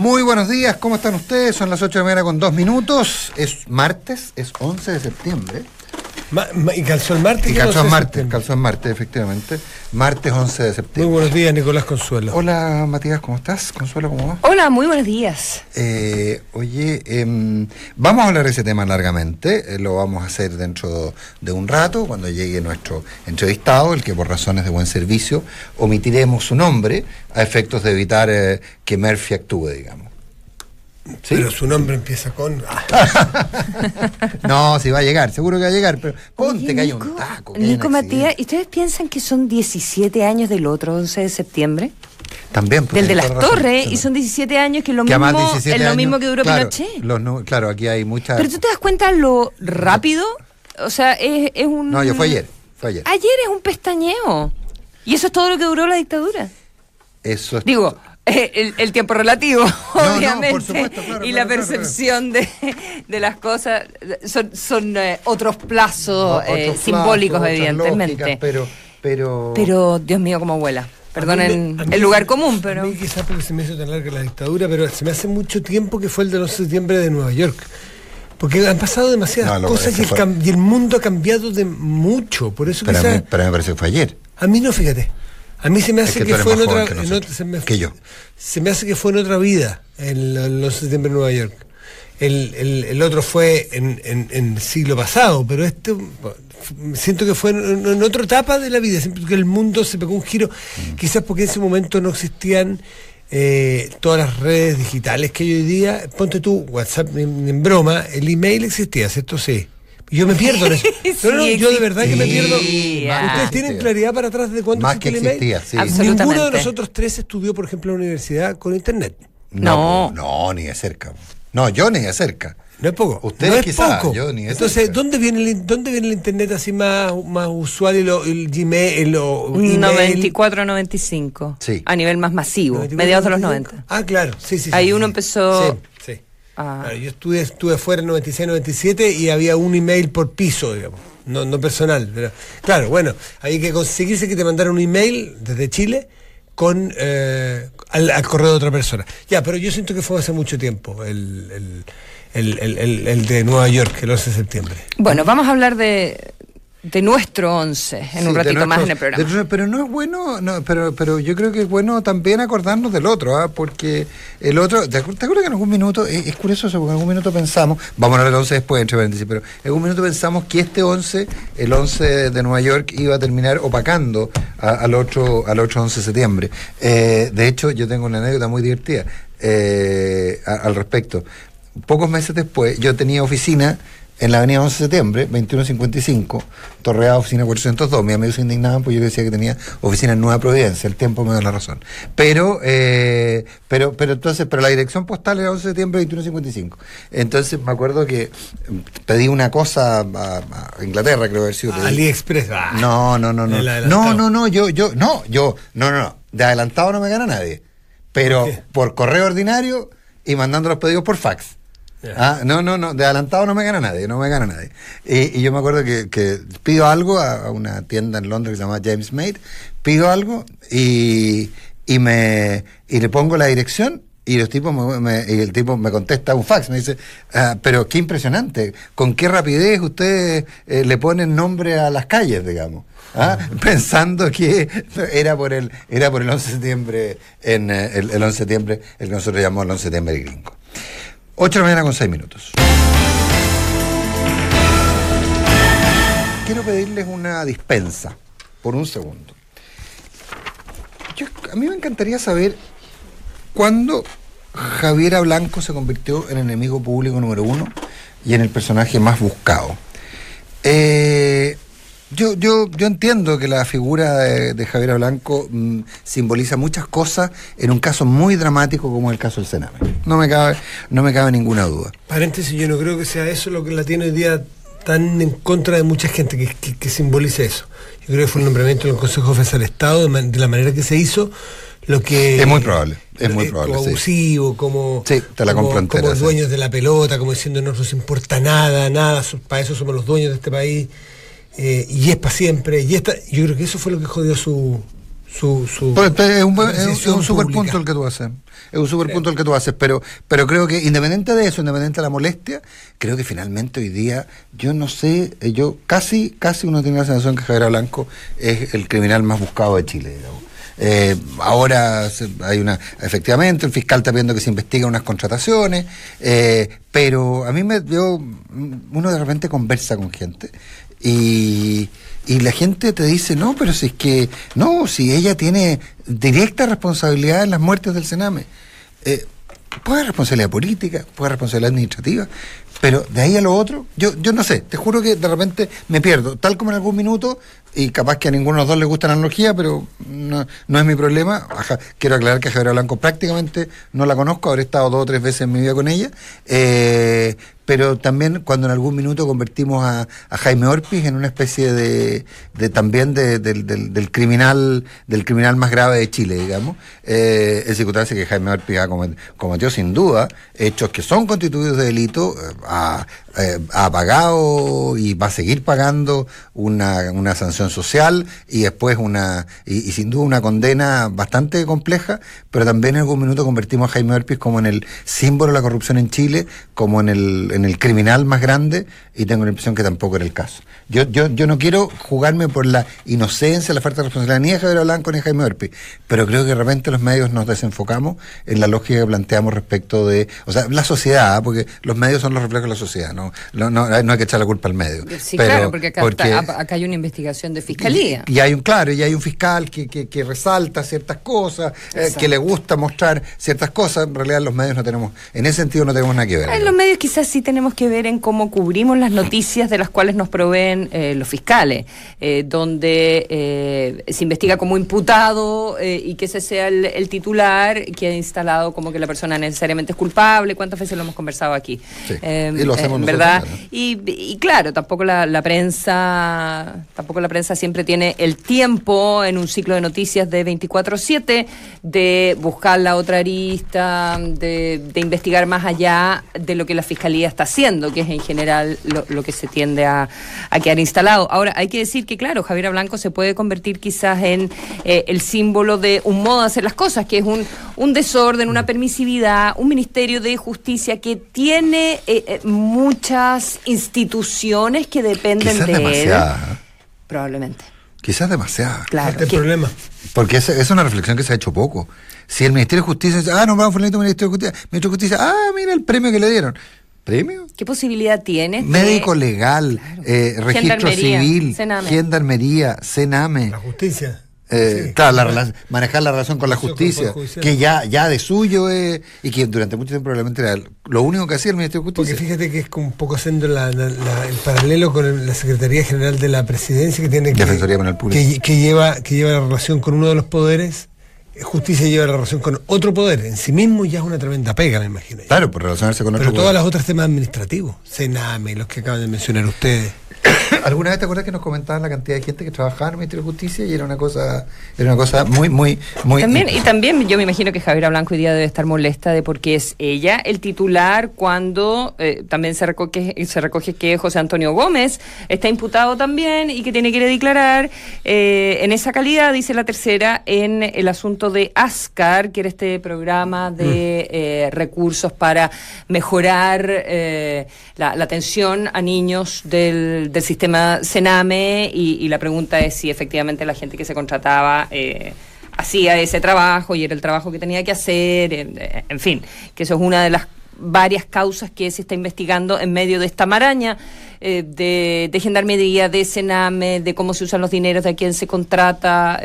Muy buenos días, ¿cómo están ustedes? Son las 8 de la mañana con 2 minutos. Es martes, es 11 de septiembre. ¿Y calzó el martes? Y calzó en martes, efectivamente. Martes 11 de septiembre. Muy buenos días, Nicolás Consuelo. Hola, Matías, ¿cómo estás? Consuelo, ¿cómo va? Hola, muy buenos días. Vamos a hablar de ese tema largamente. Lo vamos a hacer dentro de un rato, cuando llegue nuestro entrevistado, el que por razones de buen servicio omitiremos su nombre a efectos de evitar que Murphy actúe, digamos. ¿Sí? Pero su nombre empieza con... No, si va a llegar, seguro que va a llegar, pero ponte. Oye, que hay Nico, un taco. Nico, Matías, ¿y ustedes piensan que son 17 años del otro 11 de septiembre? También. Del de las Torres, y son 17 años, que es lo mismo que duró Pinochet. Claro, aquí hay muchas... Pero tú te das cuenta lo rápido, o sea, es un... No, fue ayer. Ayer es un pestañeo, y eso es todo lo que duró la dictadura. Eso es... Digo... El tiempo relativo, obviamente, por supuesto, claro, y la percepción de las cosas son otros plazos simbólicos, evidentemente. Lógicas, pero, Dios mío, cómo vuela. Perdonen el lugar común, pero... A mí quizás porque se me hizo tan larga la dictadura, pero se me hace mucho tiempo que fue el del 11 de septiembre de Nueva York. Porque han pasado demasiadas cosas y el mundo ha cambiado de mucho. Por eso pero me parece que fue ayer. A mí no, fíjate. A mí se me hace que fue en otra... Se me hace que fue en otra vida, el 11 de septiembre de Nueva York. El otro fue en el siglo pasado, pero siento que fue en otra etapa de la vida. Siento que el mundo se pegó un giro, quizás porque en ese momento no existían todas las redes digitales que hay hoy día. Ponte tú, WhatsApp en broma, el email existía, ¿cierto? Sí. Yo me pierdo en eso. Yo de verdad que me pierdo. ¿Ustedes tienen claridad para atrás de cuándo más que existía? Sí. Ninguno de nosotros tres estudió, por ejemplo, en la universidad con internet. No, ni de cerca. No, yo ni de cerca. No es poco. Ustedes no quizás, poco. yo ni de Entonces, cerca. ¿dónde viene el internet así más usual y el Gmail? 94-95. Sí. A nivel más masivo, 94, mediados de los 90. Ah, claro. Sí. Ahí uno empezó... Sí. Claro, yo estuve afuera en 96-97 y había un email por piso, digamos, no personal. Pero, claro, bueno, había que conseguirse que te mandaran un email desde Chile con al correo de otra persona. Ya, pero yo siento que fue hace mucho tiempo el de Nueva York, el 11 de septiembre. Bueno, vamos a hablar de nuestro 11 en un ratito más en el programa. Pero no es bueno, pero yo creo que es bueno también acordarnos del otro, porque el otro, ¿te acuerdas que en algún minuto, es curioso eso, porque en algún minuto pensamos, vamos a hablar del 11 después, entre paréntesis, pero en algún minuto pensamos que este 11, el 11 de Nueva York, iba a terminar opacando al otro 11 de septiembre. De hecho, yo tengo una anécdota muy divertida al respecto. Pocos meses después, yo tenía oficina en la avenida 11 de septiembre, 2155, Torreada, oficina 402. Mis amigos se indignaban porque yo decía que tenía oficina en Nueva Providencia. El tiempo me da la razón. Pero la dirección postal era 11 de septiembre, 2155. Entonces me acuerdo que pedí una cosa a Inglaterra, creo haber sido. AliExpress. No. De adelantado no me gana nadie. Pero por correo ordinario y mandando los pedidos por fax. No, de adelantado no me gana nadie. Y yo me acuerdo que pido algo a una tienda en Londres que se llama James Made, pido algo y le pongo la dirección y el tipo me contesta un fax, me dice, pero qué impresionante, con qué rapidez ustedes le ponen nombre a las calles, digamos. Pensando que era por el 11 de septiembre, el 11 de septiembre, el que nosotros llamamos el 11 de septiembre gringo. 8 de la mañana con 6 minutos. Quiero pedirles una dispensa, por un segundo. A mí me encantaría saber cuándo Javiera Blanco se convirtió en enemigo público número 1 y en el personaje más buscado. Yo entiendo que la figura de Javiera Blanco simboliza muchas cosas en un caso muy dramático como el caso del Sename. No me cabe ninguna duda. Paréntesis, yo no creo que sea eso lo que la tiene hoy día tan en contra de mucha gente, que simbolice eso. Yo creo que fue el nombramiento del Consejo de Defensa del Estado, de la manera que se hizo, lo que... Es muy probable. Como abusivo, como... Sí, te la compro entera, como dueños de la pelota, como diciendo no nos importa nada, para eso somos los dueños de este país. Y es para siempre. Yo creo que eso fue lo que jodió su Es un super punto el que tú haces. Es un super punto el que tú haces, pero creo que independiente de eso, independiente de la molestia, creo que finalmente hoy día, yo no sé, yo casi uno tiene la sensación que Javier Blanco es el criminal más buscado de Chile, digamos. Ahora hay efectivamente el fiscal está pidiendo que se investiguen unas contrataciones, pero a mí uno de repente conversa con gente y la gente te dice, no, pero si es que, no, si ella tiene directa responsabilidad en las muertes del Sename. Puede haber responsabilidad política, puede haber responsabilidad administrativa, pero de ahí a lo otro, yo no sé, te juro que de repente me pierdo, tal como en algún minuto, y capaz que a ninguno de los dos le gusta la analogía, pero no es mi problema. Quiero aclarar que a Javiera Blanco prácticamente no la conozco, habré estado 2 o 3 veces en mi vida con ella, pero también cuando en algún minuto convertimos a Jaime Orpiz en una especie de también del criminal más grave de Chile, digamos, es circunstancia que Jaime Orpiz cometió sin duda hechos que son constituidos de delito, ha pagado y va a seguir pagando una sanción social y después y sin duda una condena bastante compleja, pero también en algún minuto convertimos a Jaime Orpiz como en el símbolo de la corrupción en Chile, como en el criminal más grande, y tengo la impresión que tampoco era el caso. Yo no quiero jugarme por la inocencia, la falta de responsabilidad ni de Javier Blanco ni de Jaime Orpiz, pero creo que de repente los medios nos desenfocamos en la lógica que planteamos respecto de, o sea, la sociedad, porque los medios son los reflejos de la sociedad, no hay que echar la culpa al medio. Sí, pero, claro, porque acá hay una investigación de fiscalía. Y hay un fiscal que resalta ciertas cosas, que le gusta mostrar ciertas cosas. En realidad los medios en ese sentido no tenemos nada que ver. En los medios quizás sí tenemos que ver en cómo cubrimos las noticias de las cuales nos proveen los fiscales, donde se investiga como imputado y que ese sea el titular que ha instalado como que la persona necesariamente es culpable. ¿Cuántas veces lo hemos conversado aquí? Sí. Y lo hacemos ¿verdad? Nosotros, ¿no? Y claro, tampoco la prensa siempre tiene el tiempo en un ciclo de noticias de 24/7 de buscar la otra arista, de investigar más allá de lo que la fiscalía está haciendo, que es en general lo que se tiende a quedar instalado. Ahora, hay que decir que, claro, Javiera Blanco se puede convertir quizás en el símbolo de un modo de hacer las cosas, que es un desorden, una permisividad, un Ministerio de Justicia que tiene muchas instituciones que dependen quizás de demasiada. él. Probablemente. Quizás demasiada. Claro. Este es el problema. Porque es una reflexión que se ha hecho poco. Si el Ministerio de Justicia dice, nombramos a Ministerio de Justicia, mira el premio que le dieron. ¿Premio? ¿Qué posibilidad tiene? Médico legal, claro. Registro civil, Sename. Gendarmería, Sename. La justicia. Sí, claro, manejar la relación con la justicia, que ya de suyo y que durante mucho tiempo probablemente era lo único que hacía el Ministerio de Justicia. Porque fíjate que es un poco haciendo el paralelo con la Secretaría General de la Presidencia, que tiene Defensoría Penal Pública, que lleva la relación con uno de los poderes. Justicia lleva la relación con otro poder. En sí mismo ya es una tremenda pega, me imagino. Claro, por relacionarse con otro poder. Pero todos los otros temas administrativos, Sename, los que acaban de mencionar ustedes. ¿Alguna vez te acuerdas que nos comentaban la cantidad de gente que trabajaba en el Ministerio de Justicia y era una cosa muy también yo me imagino que Javiera Blanco hoy día debe estar molesta de porque es ella el titular cuando también se recoge que José Antonio Gómez está imputado también y que tiene que ir a declarar en esa calidad, dice la tercera, en el asunto de ASCAR, que era este programa de recursos para mejorar la atención a niños del sistema Sename, y la pregunta es si efectivamente la gente que se contrataba hacía ese trabajo y era el trabajo que tenía que hacer, en fin, que eso es una de las varias causas que se está investigando en medio de esta maraña de gendarmería, de Sename, de cómo se usan los dineros, de a quién se contrata.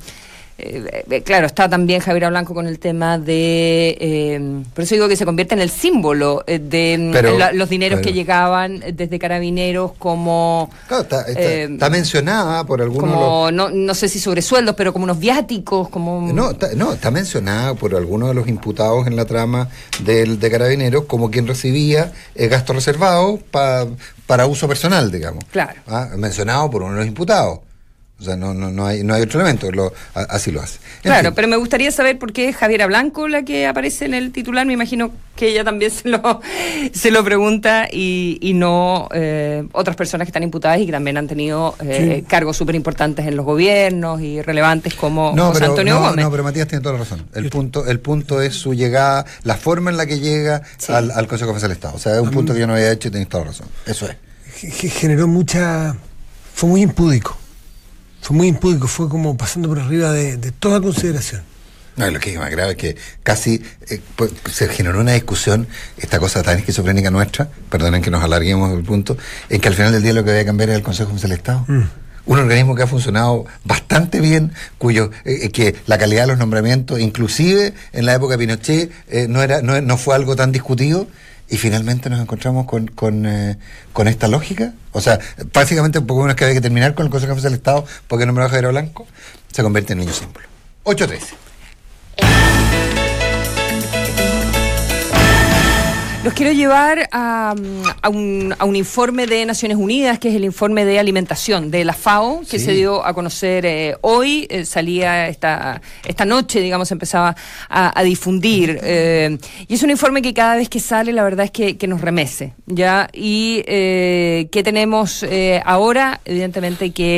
Claro, está también Javiera Blanco con el tema de por eso digo que se convierte en el símbolo de los dineros que llegaban desde Carabineros, como claro, está mencionada por algunos como no sé si sobresueldos, pero como unos viáticos, como está mencionada por algunos de los imputados en la trama de Carabineros como quien recibía gastos reservados para uso personal, digamos. Claro. Mencionado por uno de los imputados. O sea, no hay otro elemento, así lo hace. Claro, pero me gustaría saber por qué es Javiera Blanco la que aparece en el titular. Me imagino que ella también se lo pregunta y no otras personas que están imputadas y que también han tenido cargos súper importantes en los gobiernos y relevantes como José Antonio Gómez. No, pero Matías tiene toda la razón. El punto es su llegada, la forma en la que llega al Consejo Oficial del Estado. O sea, es un punto que yo no había hecho y tienes toda la razón. Eso es. Generó fue muy impúdico. Fue como pasando por arriba de toda consideración. No, lo que es más grave es que casi se generó una discusión, esta cosa tan esquizofrénica nuestra, perdonen que nos alarguemos el punto, en que al final del día lo que debe cambiar es el Consejo Oficial del Estado. Un organismo que ha funcionado bastante bien, que la calidad de los nombramientos, inclusive en la época de Pinochet, no fue algo tan discutido. Y finalmente nos encontramos con esta lógica. O sea, básicamente un poco menos que había que terminar con el Consejo Oficial del Estado porque nombrado a Javiera Blanco se convierte en niño símbolo. 8:13. Los quiero llevar a un informe de Naciones Unidas, que es el informe de alimentación de la FAO, que se dio a conocer hoy, salía esta noche, digamos, empezaba a difundir. Y es un informe que cada vez que sale, la verdad es que nos remece, ¿ya? Y ¿qué tenemos ahora? Evidentemente que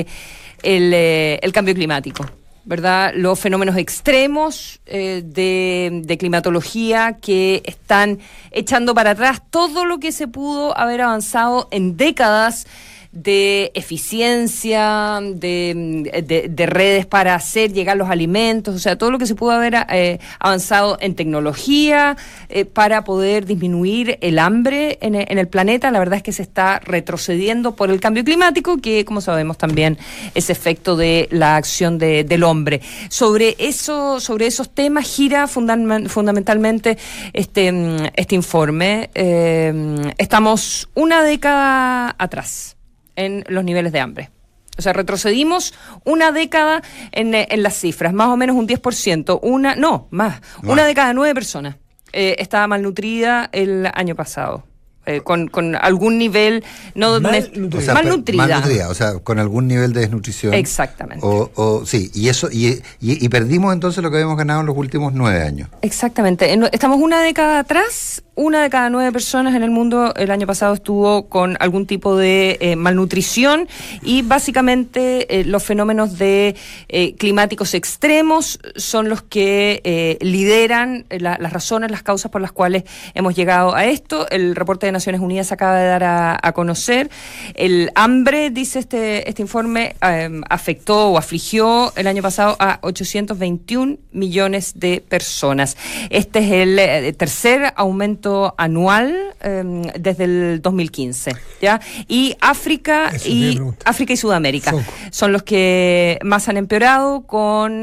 el cambio climático, ¿verdad? Los fenómenos extremos de climatología que están echando para atrás todo lo que se pudo haber avanzado en décadas de eficiencia, de redes para hacer llegar los alimentos, o sea, todo lo que se pudo haber avanzado en tecnología para poder disminuir el hambre en el planeta. La verdad es que se está retrocediendo por el cambio climático, que como sabemos también es efecto de la acción del hombre. Sobre esos temas gira fundamentalmente este informe. Estamos una década atrás en los niveles de hambre. O sea, retrocedimos una década en las cifras, más o menos un 10%, una de cada 9 personas estaba malnutrida el año pasado. Con algún nivel malnutrida, o sea, con algún nivel de desnutrición. Exactamente. Sí, y eso y perdimos entonces lo que habíamos ganado en los últimos 9 años. Exactamente. Estamos una década atrás. Una de cada 9 personas en el mundo el año pasado estuvo con algún tipo de malnutrición, y básicamente los fenómenos de climáticos extremos son los que lideran las razones, las causas por las cuales hemos llegado a esto. El reporte de Naciones Unidas se acaba de dar a conocer. El hambre, dice este informe, afectó o afligió el año pasado a 821 millones de personas. Este es el tercer aumento anual desde el 2015, ¿ya? Y África y Sudamérica son los que más han empeorado con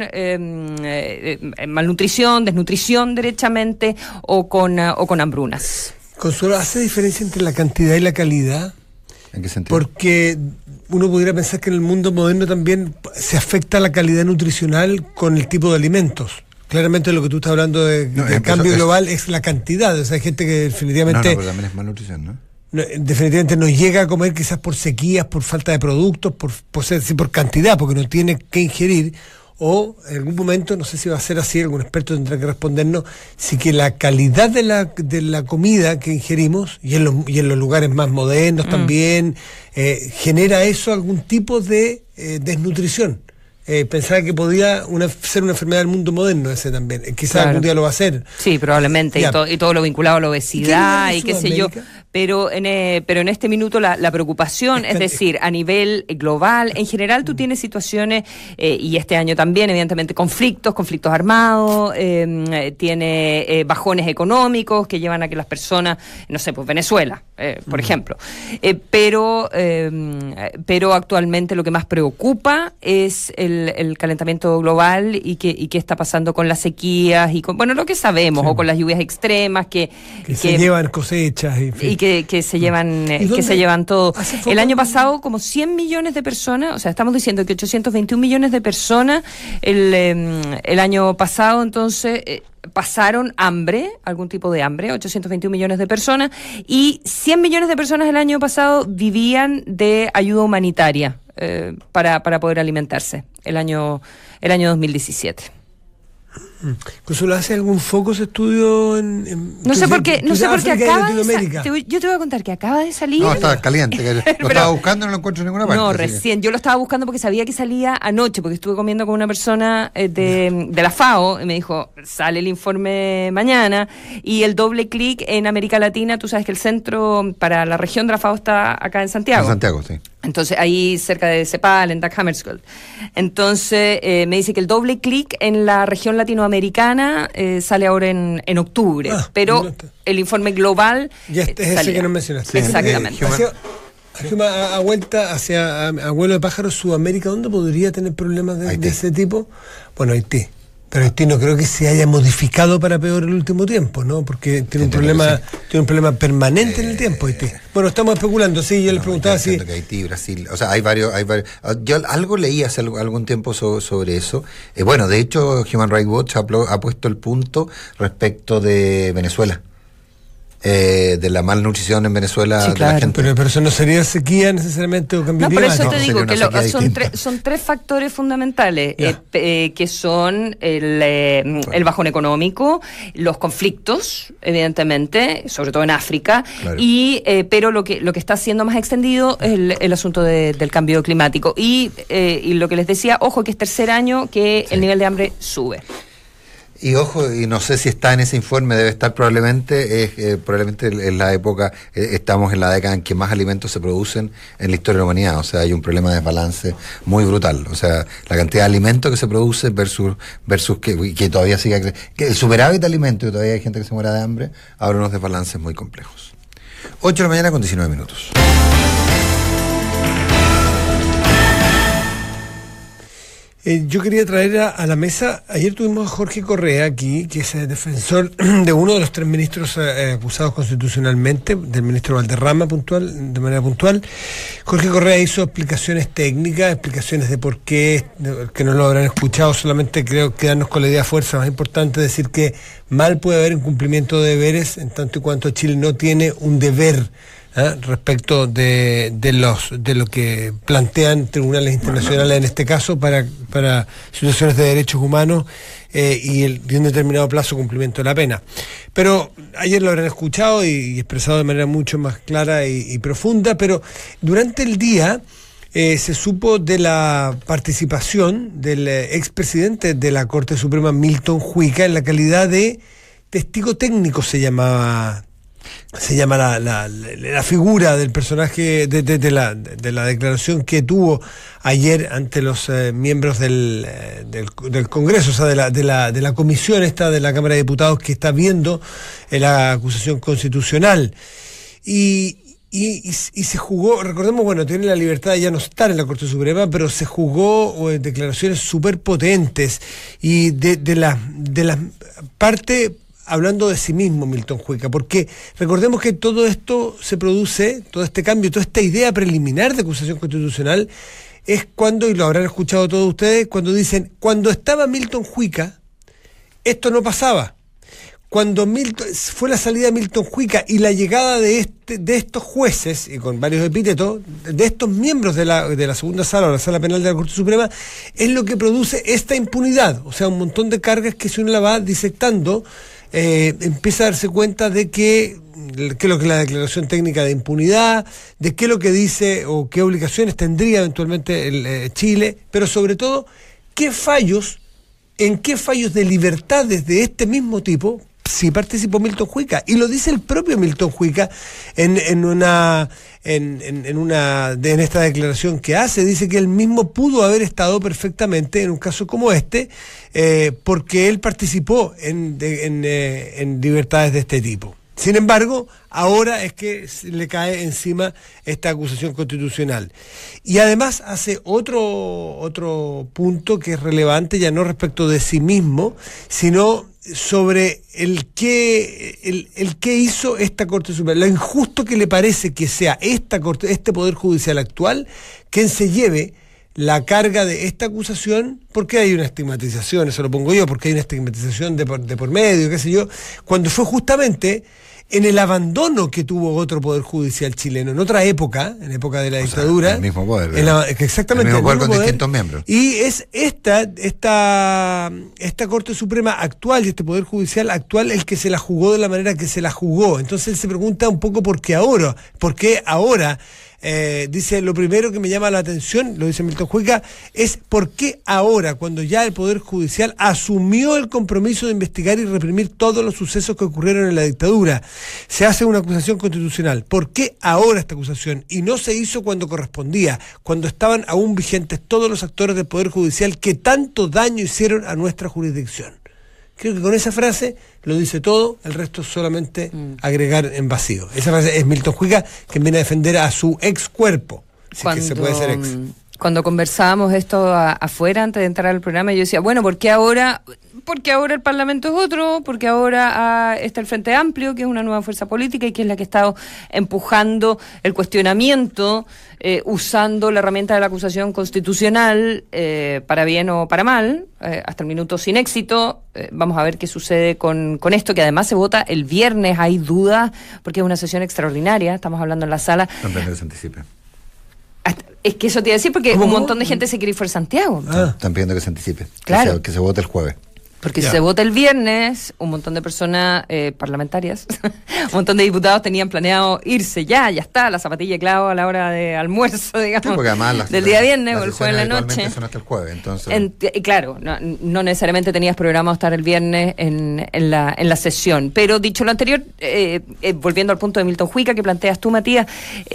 malnutrición, desnutrición derechamente o con hambrunas. Consuelo, ¿hace diferencia entre la cantidad y la calidad? ¿En qué sentido? Porque uno pudiera pensar que en el mundo moderno también se afecta la calidad nutricional con el tipo de alimentos. Claramente lo que tú estás hablando del cambio global es la cantidad. O sea, hay gente que definitivamente... pero también es malnutrición, ¿no? Definitivamente no llega a comer quizás por sequías, por falta de productos, por cantidad, porque no tiene que ingerir. O en algún momento, no sé si va a ser así, algún experto tendrá que respondernos, si que la calidad de la comida que ingerimos, y en los lugares más modernos también, genera eso algún tipo de desnutrición. Pensaba que podía ser una enfermedad del mundo moderno ese también. Quizás algún día lo va a ser. Sí, probablemente. Y todo lo vinculado a la obesidad y qué sé yo. Pero en este minuto la preocupación, es decir, a nivel global, en general tú tienes situaciones, y este año también, evidentemente, conflictos armados, tiene bajones económicos que llevan a que las personas, no sé, pues Venezuela, por ejemplo. Pero actualmente lo que más preocupa es el calentamiento global y qué está pasando con las sequías y con, lo que sabemos, o con las lluvias extremas que se llevan cosechas y que se llevan todo. El año pasado como 100 millones de personas, o sea, estamos diciendo que 821 millones de personas el año pasado, entonces pasaron hambre, algún tipo de hambre, 821 millones de personas, y 100 millones de personas el año pasado vivían de ayuda humanitaria para poder alimentarse el año 2017. Consuelo, ¿hace algún foco ese estudio no sé por qué acaba yo te voy a contar que acaba de salir. No, estaba caliente, lo estaba buscando y no lo encuentro en ninguna parte. No, recién, yo lo estaba buscando porque sabía que salía anoche, porque estuve comiendo con una persona de la FAO y me dijo, sale el informe mañana, y el doble clic en América Latina, tú sabes que el centro para la región de la FAO está acá en Santiago. En Santiago, sí. Entonces, ahí cerca de Cepal, en Dag Hammarskjöld. Entonces, me dice que el doble clic en la región latinoamericana sale ahora en octubre. Pero el informe global... Ya es ese que nos mencionaste. Sí. Exactamente. A vuelta hacia Abuelo de Pájaro, Sudamérica, ¿dónde podría tener problemas de ese tipo? Bueno, Haití. Pero Haití no creo que se haya modificado para peor el último tiempo, ¿no? Porque tiene un problema permanente en el tiempo, Haití. Bueno, estamos especulando, sí, yo les preguntaba si... Que Haití, Brasil, o sea, hay varios... Yo algo leí hace algún tiempo sobre eso. Bueno, de hecho, Human Rights Watch ha puesto el punto respecto de Venezuela. De la malnutrición en Venezuela, sí, claro. De la gente. Pero eso no sería sequía necesariamente o cambio climático. No, por eso te digo que son tres factores fundamentales, que son el bajón económico, los conflictos, evidentemente, sobre todo en África, claro. Pero lo que está siendo más extendido es el asunto del cambio climático. Y lo que les decía, ojo, que es tercer año que el nivel de hambre sube. Y ojo, y no sé si está en ese informe, debe estar probablemente, probablemente en la época, estamos en la década en que más alimentos se producen en la historia de la humanidad, o sea, hay un problema de desbalance muy brutal, o sea, la cantidad de alimentos que se produce versus que todavía sigue, que el superávit de alimentos y todavía hay gente que se muera de hambre, abre unos desbalances muy complejos. 8 de la mañana con 19 minutos. Yo quería traer a la mesa, ayer tuvimos a Jorge Correa aquí, que es el defensor de uno de los 3 ministros acusados constitucionalmente, del ministro Valderrama de manera puntual. Jorge Correa hizo explicaciones técnicas, explicaciones de por qué, que no lo habrán escuchado, solamente creo quedarnos con la idea fuerza más importante, decir que mal puede haber incumplimiento de deberes en tanto y cuanto Chile no tiene un deber respecto de lo que plantean tribunales internacionales en este caso para situaciones de derechos humanos y de un determinado plazo cumplimiento de la pena. Pero ayer lo habrán escuchado y expresado de manera mucho más clara y profunda, pero durante el día se supo de la participación del expresidente de la Corte Suprema, Milton Juica, en la calidad de testigo técnico, se llama la figura del personaje de la declaración que tuvo ayer ante los miembros del Congreso, o sea, de la comisión esta de la Cámara de Diputados que está viendo la acusación constitucional. Y se jugó, recordemos, bueno, tiene la libertad de ya no estar en la Corte Suprema, pero se jugó declaraciones súper potentes y de la parte hablando de sí mismo Milton Juica, porque recordemos que todo esto se produce, todo este cambio, toda esta idea preliminar de acusación constitucional es cuando, y lo habrán escuchado todos ustedes, cuando dicen, cuando estaba Milton Juica, esto no pasaba. Cuando fue la salida de Milton Juica y la llegada de estos jueces, y con varios epítetos, de estos miembros de la segunda sala o la sala penal de la Corte Suprema, es lo que produce esta impunidad. O sea, un montón de cargas que si uno la va disectando, empieza a darse cuenta de qué es lo que es la declaración técnica de impunidad, de qué es lo que dice o qué obligaciones tendría eventualmente Chile, pero sobre todo, en qué fallos de libertades de este mismo tipo sí participó Milton Juica, y lo dice el propio Milton Juica en esta declaración que hace. Dice que él mismo pudo haber estado perfectamente en un caso como este, porque él participó en libertades de este tipo. Sin embargo, ahora es que le cae encima esta acusación constitucional. Y además hace otro punto que es relevante, ya no respecto de sí mismo, sino sobre el qué hizo esta Corte Suprema, lo injusto que le parece que sea esta Corte, este Poder Judicial actual, quien se lleve la carga de esta acusación, porque hay una estigmatización, eso lo pongo yo, porque hay una estigmatización de por medio, qué sé yo, cuando fue justamente en el abandono que tuvo otro poder judicial chileno, en otra época, en época de la dictadura. El mismo poder. Exactamente. El mismo poder con distintos miembros. Y es esta Corte Suprema actual y este Poder Judicial actual el que se la jugó de la manera que se la jugó. Entonces él se pregunta un poco por qué ahora. Dice, lo primero que me llama la atención, lo dice Milton Juica, es por qué ahora, cuando ya el Poder Judicial asumió el compromiso de investigar y reprimir todos los sucesos que ocurrieron en la dictadura, se hace una acusación constitucional. ¿Por qué ahora esta acusación? Y no se hizo cuando correspondía, cuando estaban aún vigentes todos los actores del Poder Judicial que tanto daño hicieron a nuestra jurisdicción. Creo que con esa frase lo dice todo, el resto es solamente agregar en vacío. Esa frase es Milton Juica, que viene a defender a su ex cuerpo, si es que se puede ser ex. Cuando conversábamos esto afuera, antes de entrar al programa, yo decía, bueno, ¿por qué ahora? Porque ahora el Parlamento es otro, porque ahora está el Frente Amplio, que es una nueva fuerza política y que es la que ha estado empujando el cuestionamiento, usando la herramienta de la acusación constitucional, para bien o para mal, hasta el minuto sin éxito. Vamos a ver qué sucede con esto, que además se vota el viernes. Hay dudas, porque es una sesión extraordinaria, estamos hablando en la sala. También que se anticipe. Es que eso te iba a decir, porque un montón de gente se quiere ir por Santiago. Están pidiendo que se anticipe, claro. que se vote el jueves. Porque si se vota el viernes, un montón de personas parlamentarias, un montón de diputados tenían planeado irse ya está, la zapatilla clavo a la hora de almuerzo, digamos, sí, porque además del día viernes o el jueves en la noche. Son hasta el jueves, entonces. Claro, no necesariamente tenías programado estar el viernes en la sesión. Pero dicho lo anterior, volviendo al punto de Milton Juica que planteas tú, Matías,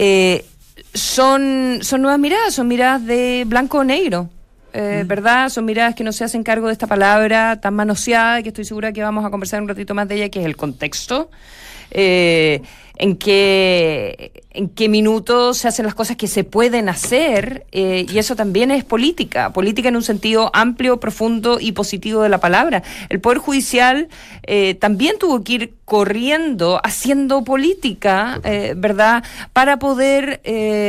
son nuevas miradas, son miradas de blanco o negro. ¿Verdad? Son miradas que no se hacen cargo de esta palabra tan manoseada y que estoy segura que vamos a conversar un ratito más de ella, que es el contexto. En qué minutos se hacen las cosas que se pueden hacer, y eso también es política en un sentido amplio, profundo y positivo de la palabra. El Poder Judicial también tuvo que ir corriendo, haciendo política, ¿verdad? Para poder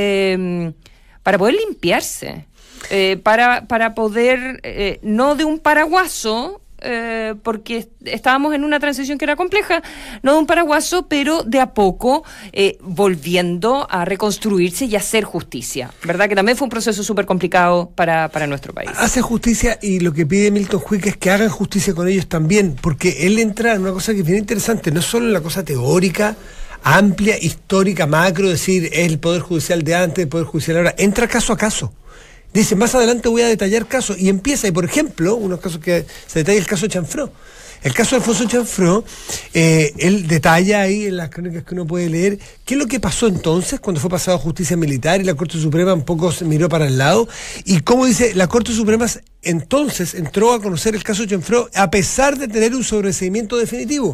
limpiarse. Para poder, no de un paraguaso, porque estábamos en una transición que era compleja, no de un paraguaso, pero de a poco volviendo a reconstruirse y a hacer justicia, ¿verdad? Que también fue un proceso súper complicado para nuestro país. Hace justicia, y lo que pide Milton Juica es que hagan justicia con ellos también, porque él entra en una cosa que es bien interesante, no solo en la cosa teórica, amplia, histórica, macro, decir, es el Poder Judicial de antes, el Poder Judicial ahora, entra caso a caso. Dice, más adelante voy a detallar casos, y empieza, y por ejemplo, unos casos que se detalla el caso Chanfró. El caso de Alfonso Chanfró, él detalla ahí en las crónicas que uno puede leer qué es lo que pasó entonces cuando fue pasado a justicia militar y la Corte Suprema un poco se miró para el lado, y cómo dice, la Corte Suprema entonces entró a conocer el caso Chanfró a pesar de tener un sobreseimiento definitivo.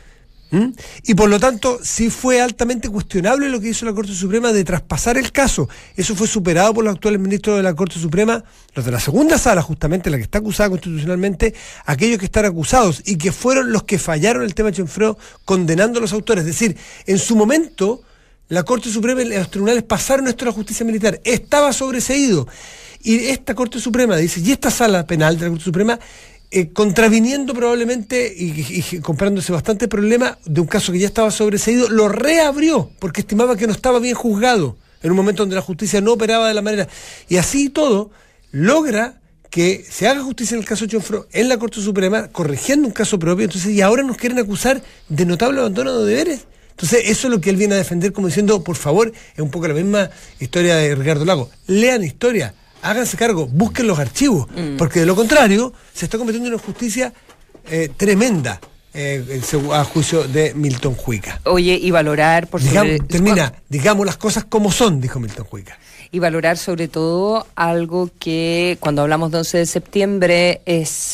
Y por lo tanto sí fue altamente cuestionable lo que hizo la Corte Suprema de traspasar el caso. Eso fue superado por los actuales ministros de la Corte Suprema, los de la segunda sala, justamente la que está acusada constitucionalmente, aquellos que están acusados y que fueron los que fallaron el tema Chanfró condenando a los autores. Es decir, en su momento la Corte Suprema y los tribunales pasaron esto a la justicia militar, estaba sobreseído, y esta Corte Suprema dice, y esta sala penal de la Corte Suprema, contraviniendo probablemente y comprándose bastante problema de un caso que ya estaba sobreseído, lo reabrió porque estimaba que no estaba bien juzgado en un momento donde la justicia no operaba de la manera, y así todo logra que se haga justicia en el caso Chanfró en la Corte Suprema, corrigiendo un caso propio. Entonces, y ahora nos quieren acusar de notable abandono de deberes. Entonces, eso es lo que él viene a defender, como diciendo, por favor, es un poco la misma historia de Ricardo Lagos, lean historia, háganse cargo, busquen los archivos, porque de lo contrario se está cometiendo una injusticia tremenda, a juicio de Milton Juica. Oye, y valorar por digamos las cosas como son, dijo Milton Juica. Y valorar sobre todo algo que cuando hablamos de 11 de septiembre es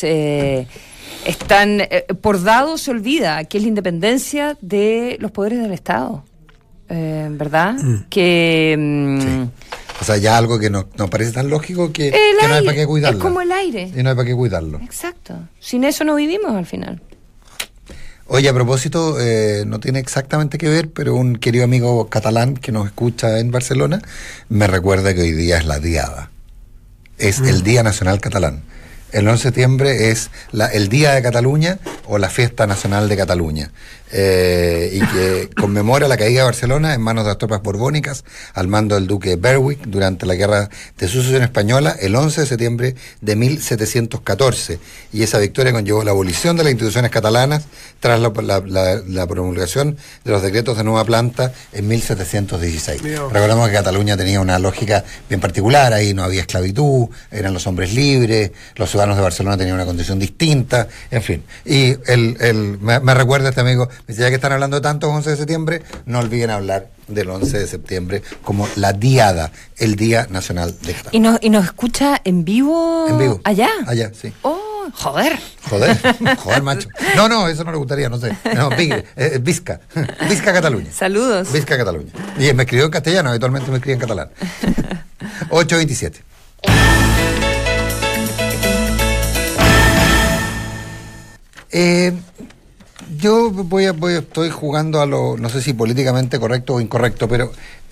tan por dado se olvida, que es la independencia de los poderes del Estado, ¿verdad? Sí. O sea, ya algo que no parece tan lógico que no hay para qué cuidarlo. Es como el aire. Y no hay para qué cuidarlo. Exacto. Sin eso no vivimos al final. Oye, a propósito, no tiene exactamente que ver, pero un querido amigo catalán que nos escucha en Barcelona me recuerda que hoy día es la Diada. es el Día Nacional Catalán. El 11 de septiembre es el Día de Cataluña o la Fiesta Nacional de Cataluña, y que conmemora la caída de Barcelona en manos de las tropas borbónicas al mando del duque Berwick durante la Guerra de Sucesión Española el 11 de septiembre de 1714, y esa victoria conllevó la abolición de las instituciones catalanas tras la promulgación de los decretos de nueva planta en 1716. Recordamos que Cataluña tenía una lógica bien particular, ahí no había esclavitud, eran los hombres libres, los ciudadanos de Barcelona tenían una condición distinta, en fin. Y me recuerda este amigo, me dice, ya que están hablando tanto 11 de septiembre, no olviden hablar del 11 de septiembre como la diada, el Día Nacional de Cataluña. ¿Y nos escucha en vivo? En vivo. ¿Allá? Allá, sí. Oh, joder, macho. No, eso no le gustaría, no sé. No, Vizca Cataluña. Saludos. Vizca Cataluña. Y me escribió en castellano, habitualmente me escribe en catalán. 8:27. Yo estoy jugando a lo, no sé si políticamente correcto o incorrecto, pero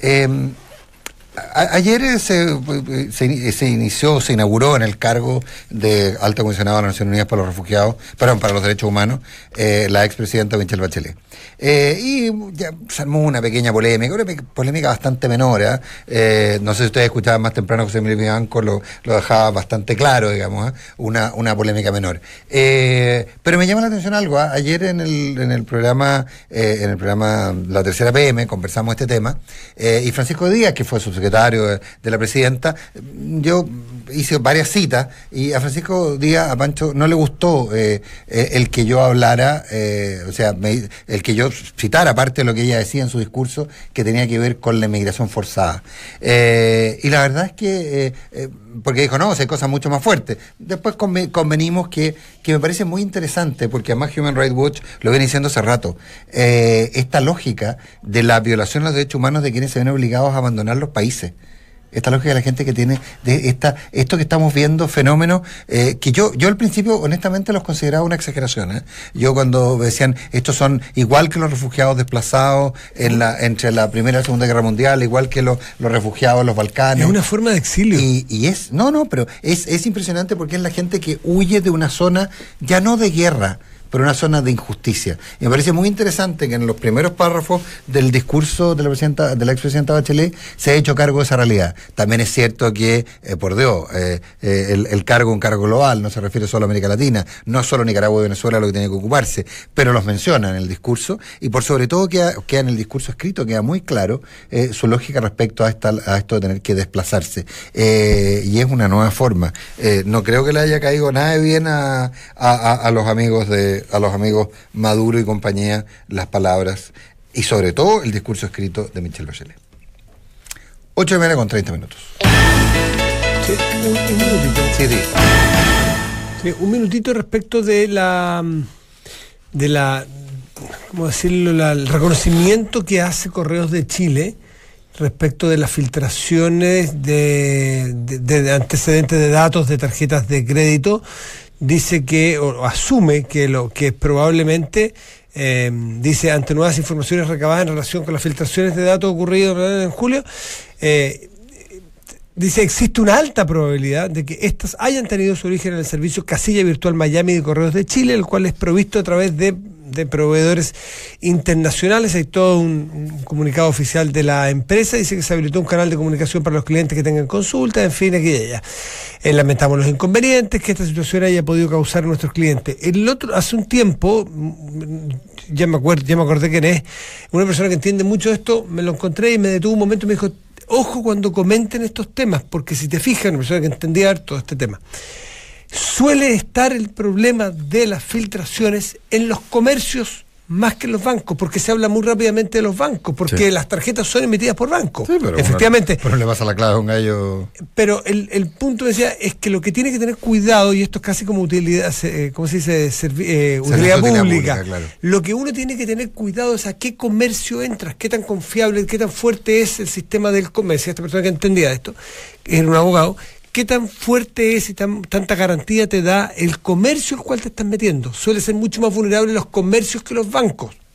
ayer se inauguró en el cargo de alto comisionado de las Naciones Unidas para los Refugiados, para los Derechos Humanos, la expresidenta Michelle Bachelet. Y ya se armó una pequeña polémica bastante menor. No sé si ustedes escuchaban más temprano, José Emilio Vivanco lo dejaba bastante claro, digamos, una polémica menor. Pero me llama la atención algo. Ayer en el programa La Tercera PM conversamos este tema, y Francisco Díaz, que fue subsecretario de la presidenta, yo hice varias citas, y a Francisco Díaz, a Pancho, no le gustó el que yo hablara, el que yo citara parte de lo que ella decía en su discurso, que tenía que ver con la inmigración forzada. Y la verdad es que, porque dijo, no, hay cosas mucho más fuertes. Después convenimos que me parece muy interesante, porque además Human Rights Watch lo viene diciendo hace rato, esta lógica de la violación de los derechos humanos de quienes se ven obligados a abandonar los países. Esta lógica de la gente que tiene esto que estamos viendo, fenómenos que yo al principio honestamente los consideraba una exageración. Yo cuando decían estos son igual que los refugiados desplazados entre la Primera y la Segunda Guerra Mundial, igual que los refugiados en los Balcanes. Es una forma de exilio. Y es, pero es impresionante, porque es la gente que huye de una zona ya no de guerra, pero una zona de injusticia. Y me parece muy interesante que en los primeros párrafos del discurso de la expresidenta Bachelet se ha hecho cargo de esa realidad. También es cierto que, por Dios, el cargo es un cargo global, no se refiere solo a América Latina, no solo Nicaragua y Venezuela lo que tiene que ocuparse, pero los menciona en el discurso, y por sobre todo queda en el discurso escrito, queda muy claro su lógica respecto a esto de tener que desplazarse. Y es una nueva forma. No creo que le haya caído nada de bien a los amigos Maduro y compañía las palabras, y sobre todo el discurso escrito de Michelle Bachelet. 8:30. Sí, un minutito. Sí, un minutito respecto de la ¿cómo decirlo? El reconocimiento que hace Correos de Chile respecto de las filtraciones de antecedentes de datos de tarjetas de crédito. Dice que, o asume que lo que probablemente, dice, ante nuevas informaciones recabadas en relación con las filtraciones de datos ocurridos en julio, dice, existe una alta probabilidad de que estas hayan tenido su origen en el servicio Casilla Virtual Miami de Correos de Chile, el cual es provisto a través de proveedores internacionales. Hay todo un comunicado oficial de la empresa, dice que se habilitó un canal de comunicación para los clientes que tengan consultas, en fin, aquí y allá. Lamentamos los inconvenientes que esta situación haya podido causar a nuestros clientes. Hace un tiempo, ya me acordé quién es, una persona que entiende mucho esto, me lo encontré y me detuvo un momento y me dijo, ojo cuando comenten estos temas, porque si te fijas, una persona que entendía todo este tema, suele estar el problema de las filtraciones en los comercios más que en los bancos, porque se habla muy rápidamente de los bancos, porque las tarjetas son emitidas por bancos. Sí, pero efectivamente. Pero le pasa la clave a un gallo. Pero el punto, decía, es que lo que tiene que tener cuidado, y esto es casi como utilidad, ¿cómo se dice? Utilidad pública. Claro. Lo que uno tiene que tener cuidado es a qué comercio entras, qué tan confiable, qué tan fuerte es el sistema del comercio. Esta persona que entendía esto, era un abogado, qué tan fuerte es y tanta garantía te da el comercio al cual te estás metiendo. Suele ser mucho más vulnerable los comercios que los bancos.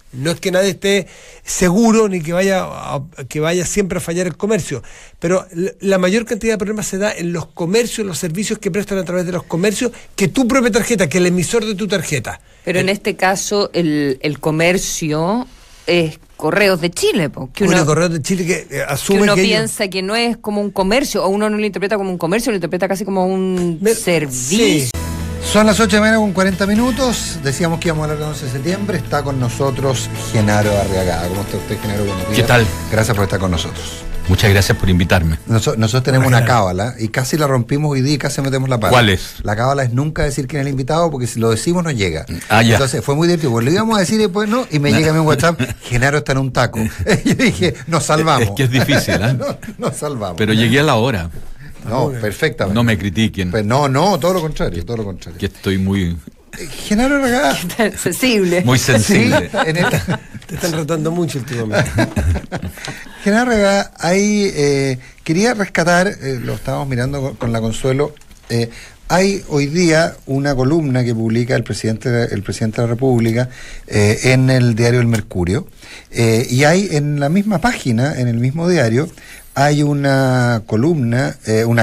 No es que nadie esté seguro ni que vaya siempre a fallar el comercio, pero la mayor cantidad de problemas se da en los comercios, los servicios que prestan a través de los comercios, que tu propia tarjeta, que el emisor de tu tarjeta. Pero en este caso el comercio es Correos de Chile, que uno, Correos de Chile que asume que uno piensa que no es como un comercio, o uno no lo interpreta como un comercio, lo interpreta casi como un servicio. Sí. Son las 8:40. Decíamos que íbamos a hablar del 11 de septiembre. Está con nosotros Genaro Arriagada. ¿Cómo está usted, Genaro? Buenos días. ¿Qué tal? Gracias por estar con nosotros. Muchas gracias por invitarme. Nosotros tenemos una cábala y casi la rompimos hoy día y casi metemos la pata. ¿Cuál es? La cábala es nunca decir quién es el invitado, porque si lo decimos no llega. Ya. Entonces fue muy divertido, porque lo íbamos a decir y después no, y me llega a mi WhatsApp, Genaro está en un taco. Y yo dije, nos salvamos. Es que es difícil, ¿eh? Nos salvamos. Pero llegué a la hora. No, perfectamente. No me critiquen. Pues no, todo lo contrario, todo lo contrario. Que estoy muy... Genaro Arriagada. Sensible. Muy sensible. Sí, te están rotando mucho últimamente. Genaro Arriagada, ahí quería rescatar, lo estábamos mirando con la Consuelo, hay hoy día una columna que publica el presidente de la República en el diario El Mercurio, y hay en la misma página, en el mismo diario, hay una columna,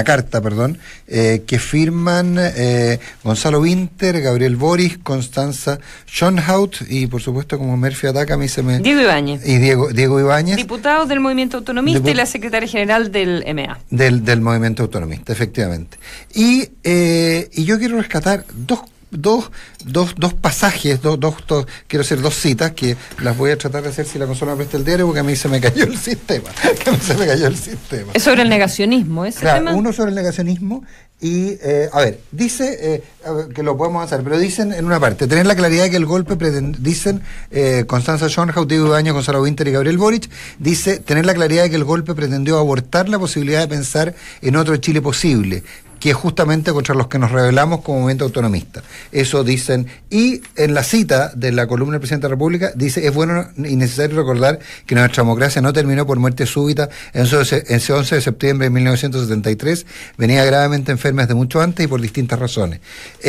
que firman Gonzalo Winter, Gabriel Boris, Constanza Schoenhout y por supuesto, como Murphy ataca, a mí se me... Diego Ibáñez. Y Diego Ibáñez. Diputados del Movimiento Autonomista y la secretaria general del MA. Del Movimiento Autonomista, efectivamente. Y yo quiero rescatar dos pasajes, quiero hacer dos citas que las voy a tratar de hacer si la consola me presta el diario, porque a mí se me cayó el sistema. Es sobre el negacionismo, ese tema. Uno sobre el negacionismo y, dice, que lo podemos hacer, pero dicen en una parte, tener la claridad de que el golpe dicen Constanza Schoenhout, Diego Ibáñez, Gonzalo Winter y Gabriel Boric, dice, tener la claridad de que el golpe pretendió abortar la posibilidad de pensar en otro Chile posible, que es justamente contra los que nos rebelamos como movimiento autonomista. Eso dicen. Y en la cita de la columna del presidente de la República dice, es bueno y necesario recordar que nuestra democracia no terminó por muerte súbita en ese 11 de septiembre de 1973, venía gravemente enferma desde mucho antes y por distintas razones.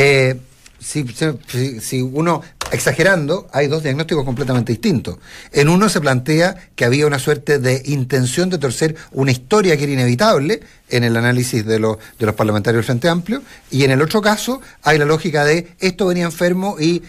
Si uno, exagerando, hay dos diagnósticos completamente distintos. En uno se plantea que había una suerte de intención de torcer una historia que era inevitable en el análisis de los parlamentarios del Frente Amplio, y en el otro caso hay la lógica de esto venía enfermo y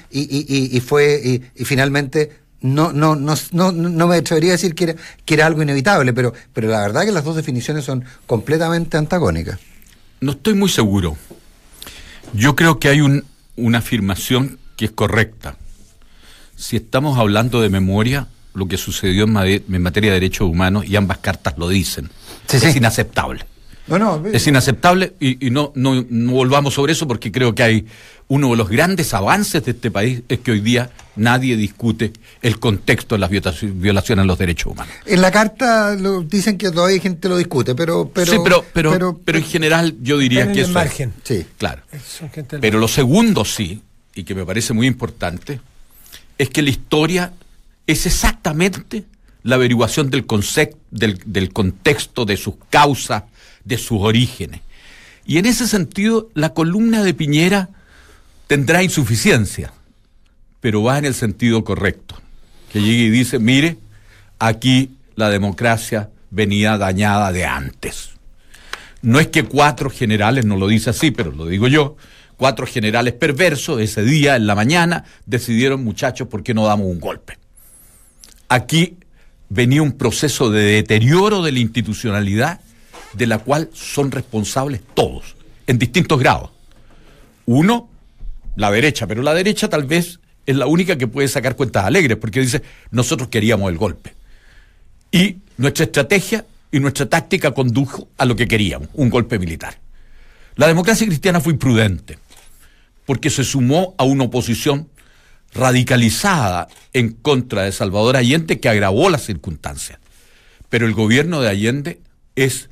finalmente no me atrevería a decir que era algo inevitable, pero la verdad que las dos definiciones son completamente antagónicas. No estoy muy seguro. Yo creo que hay una afirmación que es correcta. Si estamos hablando de memoria, lo que sucedió en materia de derechos humanos, y ambas cartas lo dicen, es inaceptable. Es inaceptable y no volvamos sobre eso, porque creo que hay uno de los grandes avances de este país es que hoy día nadie discute el contexto de las violaciones a los derechos humanos. En la carta dicen que todavía hay gente que lo discute, pero en general yo diría que eso margen. Sí, claro. Pero lo segundo sí, y que me parece muy importante, es que la historia es exactamente la averiguación del contexto, de sus causas, de sus orígenes. Y en ese sentido, la columna de Piñera tendrá insuficiencia, pero va en el sentido correcto. Que llegue y dice, mire, aquí la democracia venía dañada de antes. No es que 4 generales, no lo dice así, pero lo digo yo, 4 generales perversos ese día, en la mañana, decidieron, muchachos, ¿por qué no damos un golpe? Aquí venía un proceso de deterioro de la institucionalidad, de la cual son responsables todos, en distintos grados. Uno, la derecha, pero la derecha tal vez es la única que puede sacar cuentas alegres, porque dice, nosotros queríamos el golpe. Y nuestra estrategia y nuestra táctica condujo a lo que queríamos, un golpe militar. La democracia cristiana fue imprudente, porque se sumó a una oposición radicalizada en contra de Salvador Allende, que agravó las circunstancias. Pero el gobierno de Allende es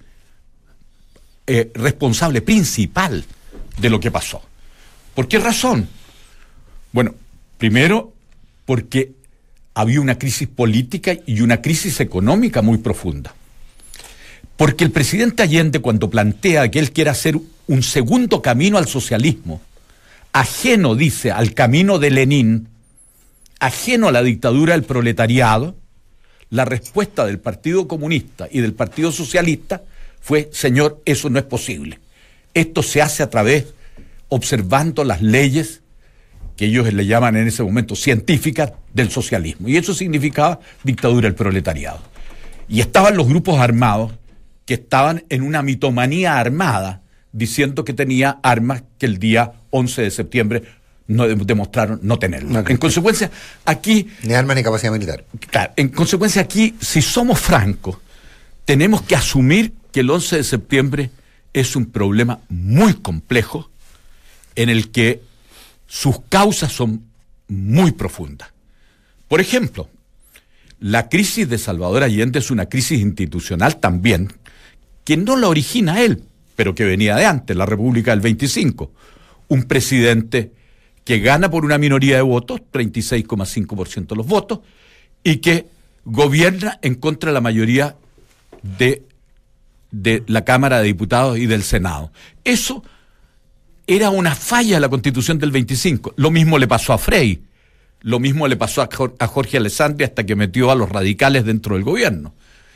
responsable principal de lo que pasó. ¿Por qué razón? Bueno, primero, porque había una crisis política y una crisis económica muy profunda. Porque el presidente Allende, cuando plantea que él quiere hacer un segundo camino al socialismo, ajeno, dice, al camino de Lenin, ajeno a la dictadura del proletariado, la respuesta del Partido Comunista y del Partido Socialista fue: señor, eso no es posible. Esto se hace a través, observando las leyes que ellos le llaman en ese momento científicas del socialismo. Y eso significaba dictadura del proletariado. Y estaban los grupos armados que estaban en una mitomanía armada, diciendo que tenía armas que el día 11 de septiembre no demostraron no tenerlo. En consecuencia, aquí... Ni armas ni capacidad militar. Claro, en consecuencia, aquí, si somos francos, tenemos que asumir que el 11 de septiembre es un problema muy complejo, en el que sus causas son muy profundas. Por ejemplo, la crisis de Salvador Allende es una crisis institucional también, que no la origina él, pero que venía de antes, la República del 25. Un presidente que gana por una minoría de votos, 36,5% de los votos, y que gobierna en contra de la mayoría de la Cámara de Diputados y del Senado. Eso era una falla de la Constitución del 25. Lo mismo le pasó a Frei, lo mismo le pasó a Jorge Alessandri hasta que metió a los radicales dentro del gobierno.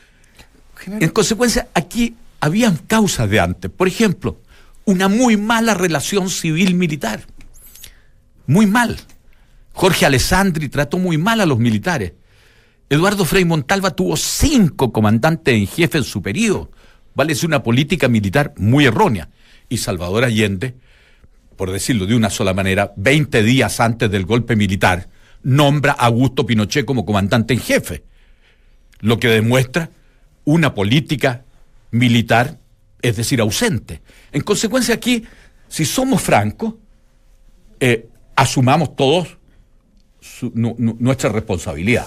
En consecuencia, aquí habían causas de antes. Por ejemplo, una muy mala relación civil-militar. Muy mal. Jorge Alessandri trató muy mal a los militares. Eduardo Frei Montalva tuvo 5 comandantes en jefe en su periodo. Vale, es una política militar muy errónea. Y Salvador Allende, por decirlo de una sola manera, 20 días antes del golpe militar, nombra a Augusto Pinochet como comandante en jefe. Lo que demuestra una política militar, es decir, ausente. En consecuencia, aquí, si somos francos, asumamos todos nuestra responsabilidad.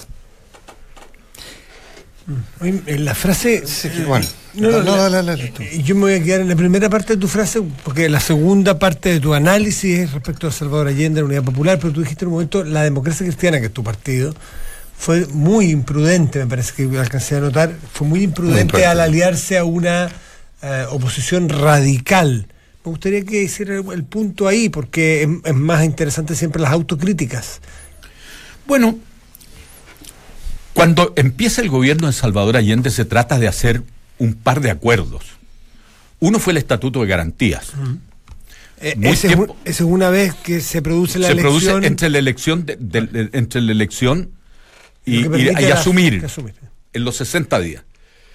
En la frase... Sí, bueno, yo me voy a quedar en la primera parte de tu frase, porque la segunda parte de tu análisis es respecto a Salvador Allende, la Unidad Popular, pero tú dijiste en un momento, la Democracia Cristiana, que es tu partido, fue muy imprudente, me parece que alcancé a notar, fue muy imprudente al aliarse a una oposición radical. Me gustaría que hiciera el punto ahí, porque es más interesante siempre las autocríticas. Bueno, cuando empieza el gobierno de Salvador Allende se trata de hacer un par de acuerdos. Uno fue el Estatuto de Garantías. Esa es una vez que se produce la elección. Se produce entre la elección y asumir en los 60 días.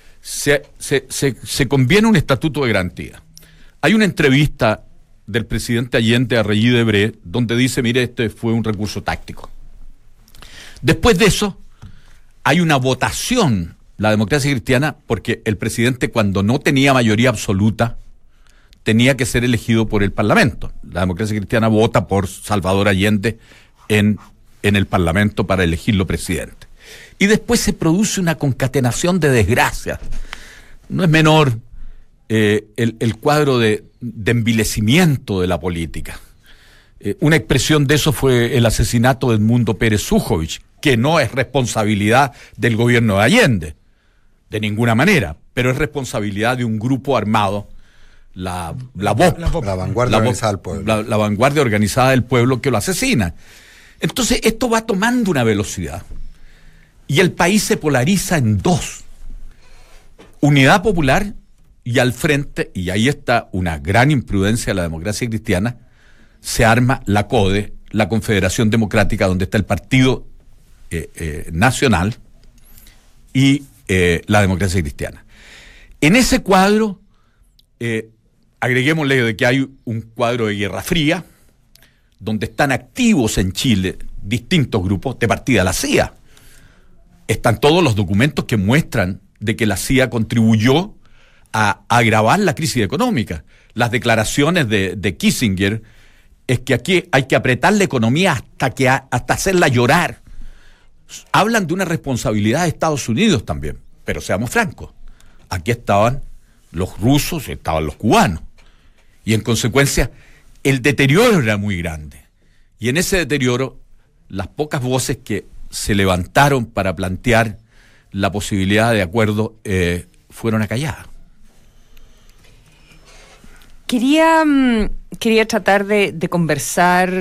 Se conviene un Estatuto de Garantía. Hay una entrevista del presidente Allende a Regis Debray donde dice: mire, este fue un recurso táctico. Después de eso hay una votación, la Democracia Cristiana, porque el presidente, cuando no tenía mayoría absoluta, tenía que ser elegido por el Parlamento. La Democracia Cristiana vota por Salvador Allende en el Parlamento para elegirlo presidente. Y después se produce una concatenación de desgracias. No es menor el cuadro de envilecimiento de la política. Una expresión de eso fue el asesinato de Edmundo Pérez Zújovich, que no es responsabilidad del gobierno de Allende, de ninguna manera, pero es responsabilidad de un grupo armado, la VOP, la Vanguardia Organizada del Pueblo. La Vanguardia Organizada del Pueblo, que lo asesina. Entonces, esto va tomando una velocidad, y el país se polariza en dos: Unidad Popular, y al frente, y ahí está una gran imprudencia de la Democracia Cristiana, se arma la CODE, la Confederación Democrática, donde está el Partido Nacional y la Democracia Cristiana. En ese cuadro, agreguémosle de que hay un cuadro de Guerra Fría, donde están activos en Chile distintos grupos, de partida la CIA. Están todos los documentos que muestran de que la CIA contribuyó a agravar la crisis económica. Las declaraciones de Kissinger es que aquí hay que apretar la economía hasta hacerla llorar. Hablan de una responsabilidad de Estados Unidos también, pero seamos francos, aquí estaban los rusos y estaban los cubanos, y en consecuencia el deterioro era muy grande, y en ese deterioro las pocas voces que se levantaron para plantear la posibilidad de acuerdo fueron acalladas. Quería tratar de conversar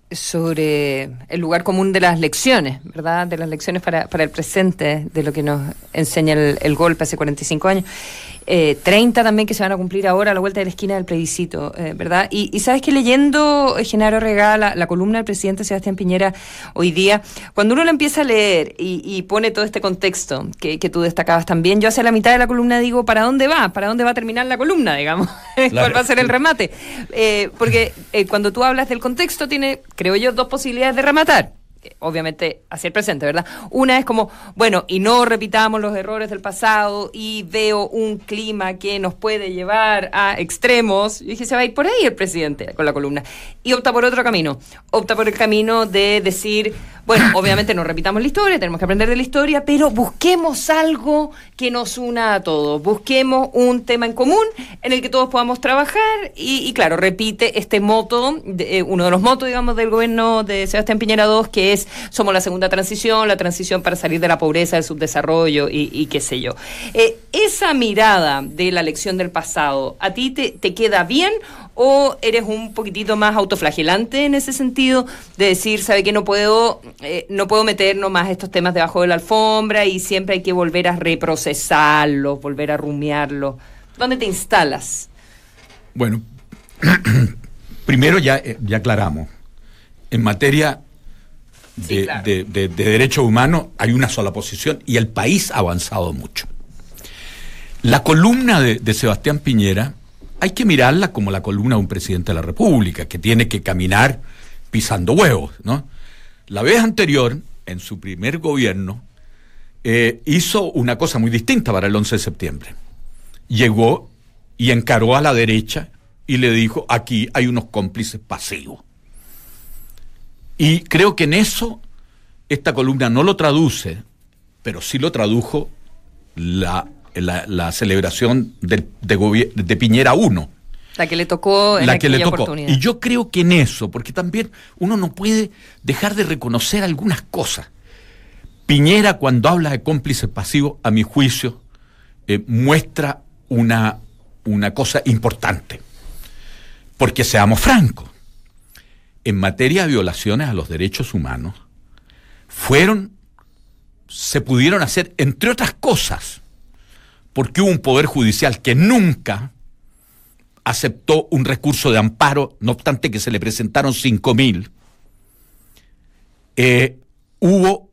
sobre el lugar común de las lecciones, ¿verdad? De las lecciones para el presente, de lo que nos enseña el golpe hace 45 años. 30 también que se van a cumplir ahora a la vuelta de la esquina del plebiscito, ¿verdad? Y sabes que leyendo, Genaro Regala, la columna del presidente Sebastián Piñera hoy día, cuando uno la empieza a leer y pone todo este contexto que tú destacabas también, yo hacia la mitad de la columna digo, ¿para dónde va? ¿Para dónde va a terminar la columna, digamos? Claro. ¿Cuál va a ser el remate? Porque cuando tú hablas del contexto tiene, creo yo, dos posibilidades de rematar. Obviamente hacia el presente, ¿verdad? Una es como, bueno, y no repitamos los errores del pasado, y veo un clima que nos puede llevar a extremos. Yo dije, se va a ir por ahí el presidente con la columna. Y opta por otro camino. Opta por el camino de decir, bueno, obviamente no repitamos la historia, tenemos que aprender de la historia, pero busquemos algo que nos una a todos. Busquemos un tema en común en el que todos podamos trabajar y claro, repite este moto, uno de los motos, digamos, del gobierno de Sebastián Piñera II, que es somos la segunda transición, la transición para salir de la pobreza, del subdesarrollo y qué sé yo. Esa mirada de la lección del pasado, ¿a ti te queda bien o eres un poquitito más autoflagelante en ese sentido de decir, sabe que no puedo meternos más estos temas debajo de la alfombra y siempre hay que volver a reprocesarlos, volver a rumiarlos? ¿Dónde te instalas? Bueno, primero ya aclaramos. En materia de derechos humanos hay una sola posición y el país ha avanzado mucho. La columna de Sebastián Piñera hay que mirarla como la columna de un presidente de la República que tiene que caminar pisando huevos, ¿no? La vez anterior, en su primer gobierno, hizo una cosa muy distinta para el 11 de septiembre. Llegó y encaró a la derecha y le dijo, aquí hay unos cómplices pasivos. Y creo que en eso esta columna no lo traduce, pero sí lo tradujo la celebración de Piñera 1. La que le tocó en aquella oportunidad. Y yo creo que en eso, porque también uno no puede dejar de reconocer algunas cosas. Piñera, cuando habla de cómplices pasivos, a mi juicio, muestra una cosa importante. Porque seamos francos, en materia de violaciones a los derechos humanos, se pudieron hacer, entre otras cosas, porque hubo un poder judicial que nunca aceptó un recurso de amparo, no obstante que se le presentaron 5.000. Hubo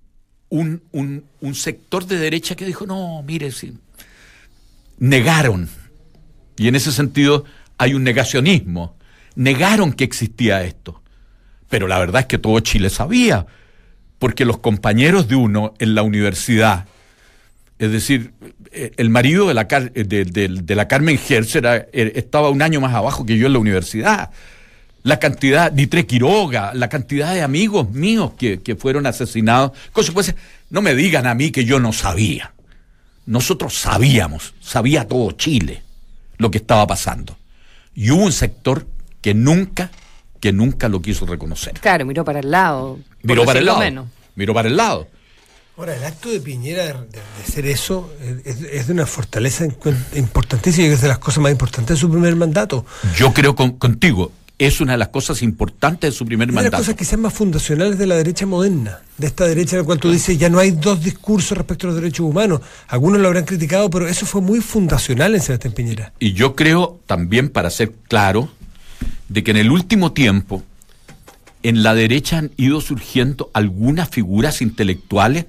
un sector de derecha que dijo, no, mire, sí. Negaron, y en ese sentido hay un negacionismo, negaron que existía esto, pero la verdad es que todo Chile sabía, porque los compañeros de uno en la universidad, es decir, el marido de la Carmen Gertz estaba un año más abajo que yo en la universidad. La cantidad, Ditre Quiroga, la cantidad de amigos míos que fueron asesinados. Consecuencia, no me digan a mí que yo no sabía. Nosotros sabíamos, sabía todo Chile lo que estaba pasando. Y hubo un sector que nunca lo quiso reconocer. Claro, miró para el lado. Miró para el lado. Ahora, el acto de Piñera de hacer eso es de una fortaleza importantísima y es de las cosas más importantes de su primer mandato. Yo creo contigo, es una de las cosas importantes de su primer mandato. Es de las cosas quizás más fundacionales de la derecha moderna, de esta derecha en la cual tú dices, ya no hay dos discursos respecto a los derechos humanos. Algunos lo habrán criticado, pero eso fue muy fundacional en Sebastián Piñera. Y yo creo también, para ser claro, de que en el último tiempo, en la derecha han ido surgiendo algunas figuras intelectuales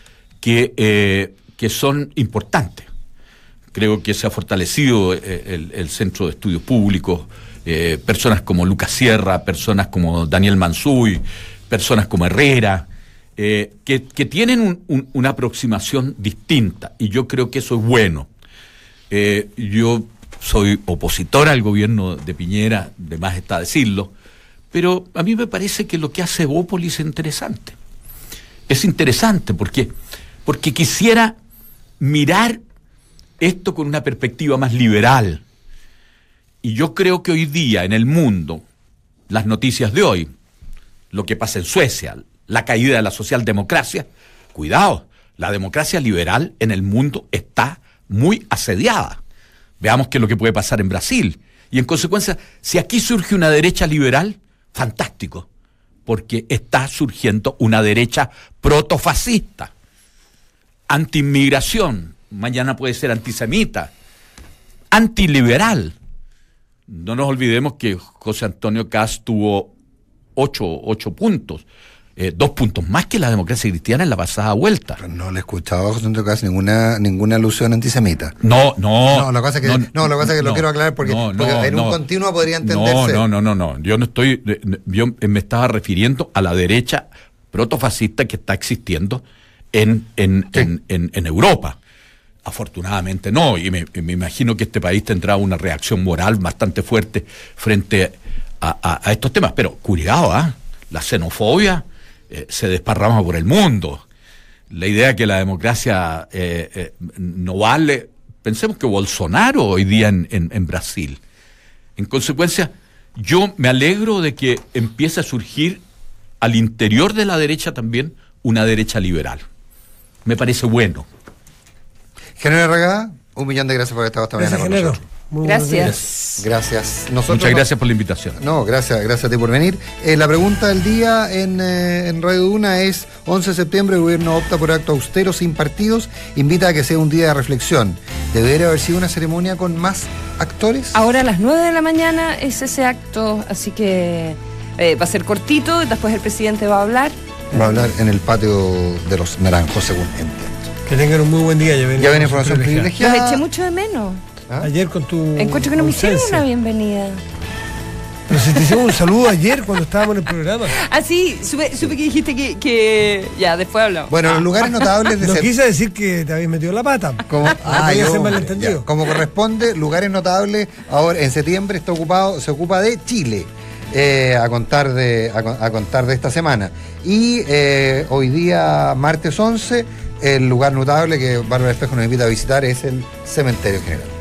que son importantes. Creo que se ha fortalecido el Centro de Estudios Públicos, personas como Lucas Sierra, personas como Daniel Mansuy, personas como Herrera, que tienen una aproximación distinta, y yo creo que eso es bueno. Yo soy opositor al gobierno de Piñera, de más está decirlo, pero a mí me parece que lo que hace Bópolis es interesante. Es interesante porque quisiera mirar esto con una perspectiva más liberal. Y yo creo que hoy día en el mundo, las noticias de hoy, lo que pasa en Suecia, la caída de la socialdemocracia, cuidado, la democracia liberal en el mundo está muy asediada. Veamos qué es lo que puede pasar en Brasil. Y en consecuencia, si aquí surge una derecha liberal, fantástico. porque está surgiendo una derecha protofascista, anti-inmigración, mañana puede ser antisemita, antiliberal. No nos olvidemos que José Antonio Kast tuvo 8 puntos, 2 puntos más que la democracia cristiana en la pasada vuelta. Pero no le he escuchado a José Antonio Kast ninguna alusión antisemita. No, lo que pasa es que lo quiero aclarar porque en un continuo podría entenderse. No. Yo no estoy. Yo me estaba refiriendo a la derecha protofascista que está existiendo en Europa. Afortunadamente no, y me imagino que este país tendrá una reacción moral bastante fuerte frente a estos temas. Pero cuidado, la xenofobia se desparrama por el mundo. La idea que la democracia no vale. Pensemos que Bolsonaro hoy día en Brasil. En consecuencia, yo me alegro de que empiece a surgir al interior de la derecha también una derecha liberal. Me parece bueno. General Ragada, 1.000.000 de gracias por haber estado esta mañana con nosotros. Gracias. Muchas gracias por la invitación. No, gracias a ti por venir. La pregunta del día en Radio Duna es: 11 de septiembre, el gobierno opta por acto austero sin partidos, invita a que sea un día de reflexión. ¿Debería haber sido una ceremonia con más actores? Ahora a las 9 de la mañana es ese acto, así que va a ser cortito, después el presidente va a hablar. Va a hablar en el patio de los Naranjos, según entiendo. Que tengan un muy buen día. Ya viene información privilegiada. Los eché mucho de menos. Ayer con tu encuentro que no me hicieron una bienvenida. Pero si te hicimos un saludo ayer cuando estábamos en el programa. Sí, supe que dijiste que ya, después hablamos. Bueno, los lugares notables de... No quise decir que te habías metido la pata. Como corresponde, lugares notables. Ahora en septiembre se ocupa de Chile. A contar de esta semana. Y hoy día, martes 11, el lugar notable que Bárbara Espejo nos invita a visitar es el Cementerio General.